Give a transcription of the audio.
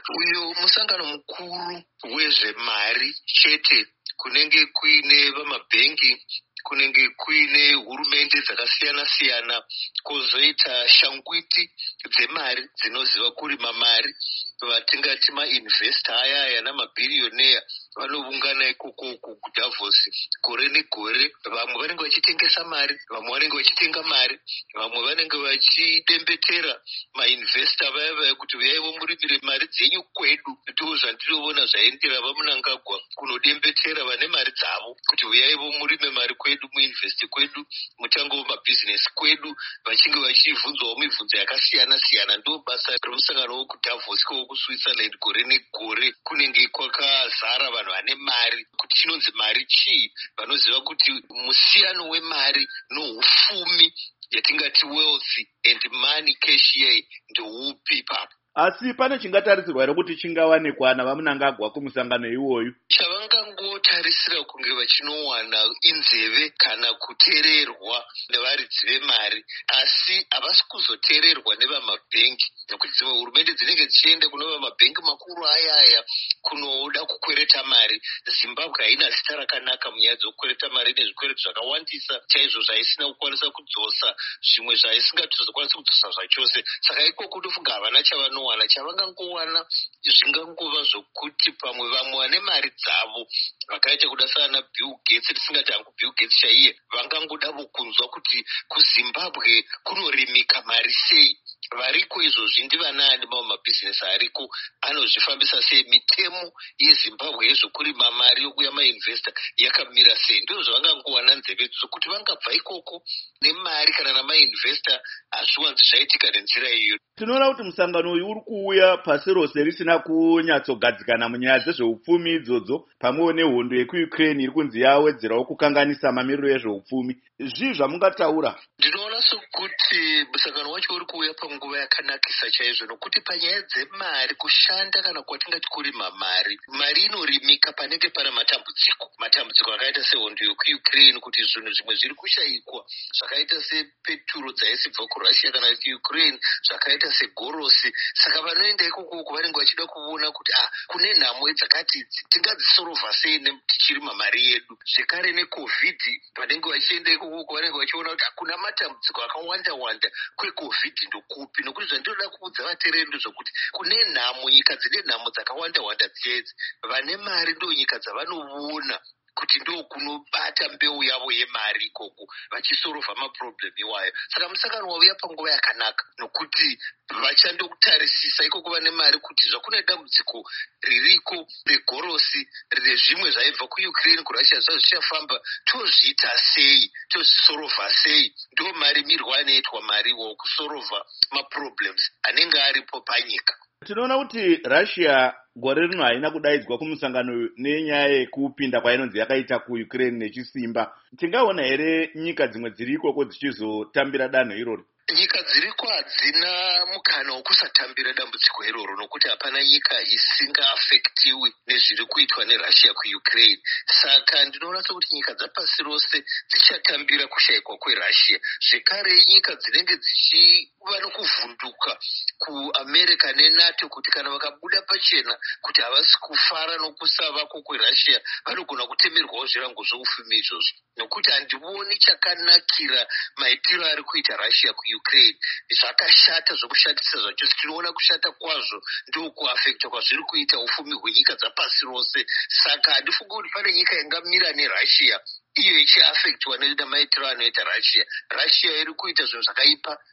Uyo musangano mukuru wezvemari chete, kunenge kuine vamabhengi, kunenge kuine hurumende dzakasiyana-siyana, kwozoita shangwiti dzemari dzinoziva kurima mari, vatingati mainvesta aya namabhiriyoneya vanoungana ikoko kuDavos gore negore. Vamwe vanenge vachitengesa mari, vamwe vanenge vachitenga mari, vamwe vanenge vachidembetera mainvesta vaya kuti uyaiwo murimire mari dzenyu kwedu. Ndizvo zvandinoona zvaendera vaMnangagwa kunodembetera vane mari dzavo kuti uyaiwo murime mari kwedu, muinvesti kwedu, mutangewo mabhizinesi kwedu, vachinge vachibvunzwawo mibvunzo yakasiyana-siyana. Ndo basa remusangano wokuDavos wokuSwitzerland gore negore. Kunenge kwakazara vanhu vane mari, kuti chinonzi mari chii. Vanoziva kuti musiyano wemari noupfumi, yatingati wealth and money cash year, ndoupi ipapo. Asi pane chingatarisirwa here kuti chingawanikwa navaMnangagwa kumusangano iwoyu? Chavangangotarisira kunge vachinowana inzeve kana kuteererwa nevaridzi vemari, asi havasi kuzoteererwa nevamabhengi, nekuti dzimwe hurumende dzinenge dzichienda kuno vamabhengi makuru aya kunoda kukwereta mari. Zimbabwe haina zita rakanaka munyaya dzokukwereta mari, nezvikwereto zvakawandisa chaizvo zvaisina kukwanisa kudzosa, zvimwe zvaisingatozokwanisa kudzosa zvachose. Saka ikoko ndofunga havana chavanowana. Chavangangowana zvingangova zvokuti vamwe vane mari dzavo vakaita kuda sana Bill Gates, tisingati hangu Bill Gates chaiye, vangangodavo kunzwa kuti kuZimbabwe kunorimika mari sei. Variko izvozvi ndivanaani mabhizinesi ariko anozvifambisa sei, mitemo yeZimbabwe yezvokurima mari yokuya mainvesta yakamira sei. Ndizvo zvavangangowana nzeve dzokuti vangabva ikoko nemari kana namainvesta hazviwanzi zvaitika nenzira iyo. Tinoona kuti musangano uyu uri kuuya pasi rose risina kunyatsogadzikana munyaya dzezveupfumi idzodzo, pamwewo nehondo yekuUkraine iri kunzi yawedzerawo kukanganisa mamiriro ezveupfumi. Zvii zvamungataura? Ndinoona sokuti musangano wacho uri kuuya panguva yakanakisa chaizvo, nokuti panyaya dzemari, kushanda kana kwatingati kurima mari, mari inorimika panenge pana matambudziko akaita sehondo yekuUkraine, kuti zvinhu zvimwe zviri kushayikwa zvakaita sepeturo dzaisibva kuRussia kana kuUkraine, zvakaita segorosi. Saka vanoenda ikoko vanenge vachida kuona kuti kune nhamo dzakati tingadzisorovha sei tichirima mari yedu. Zvekare neCovid, vanenge vachienda ikoko vanenge vachiona kuti kuna matambudziko akawanda kweCovid ndokupi, nokuti zvandinoda kuudza vateereri ndezvokuti kune nhamo, nyika dzine nhamo dzakawanda dziedzi, vane mari ndo nyika dzavanoona kuti ndo kunobata mbeu yavo yemari ikoko, vachisorovha maproblem iwayo. Saka musangano wauya panguva yakanaka, nokuti vachandokutarisisa ikoko vane mari kuti zvakune dambudziko ririko regorosi, rezvimwe zvaibva kuUkraine kuRussia zvichafamba, tozviita sei, tozvisorovha sei. Ndo marimirwo anoitwa mari wokusorovha maproblems anenge aripo panyika. Tinoona kuti Russia gore rino haina kudaidzwa kumusangano nenyaya yekupinda kwainonzi yakaita kuUkraine nechisimba. Tingaona here nyika dzimwe dziri ikoko dzichizotambira danho iroro? Nyika dziriko hadzina mukana wokusatambira dambudziko iroro, nokuti hapana nyika isingaafektiwi nezviri kuitwa neRussia kuUkraine. Saka ndinoona sokuti nyika dzapasi rose dzichatambira kushayikwa kweRussia. Zvekare nyika dzinenge dzichiva nokuvhunduka kuAmerica neNATO kuti kana vakabuda pachena kuti havasi kufara nokusavako kweRussia, vanogona kutemerwawo zvirango zvoufumi izvozvo, nokuti handioni chakanakira maitiro ari kuita Russia kuUkraine. Zvakashata, zvokushatisa zvachose. Tinoona kushata kwazvo ndokuafekta kwazviri kuita ufumi hwenyika dzapasi rose. Saka handifungi kuti pane nyika ingamira neRussia iyo ichiafektwa nemaitiro anoita Russia. Russia iri kuita zvinhu zvakaipa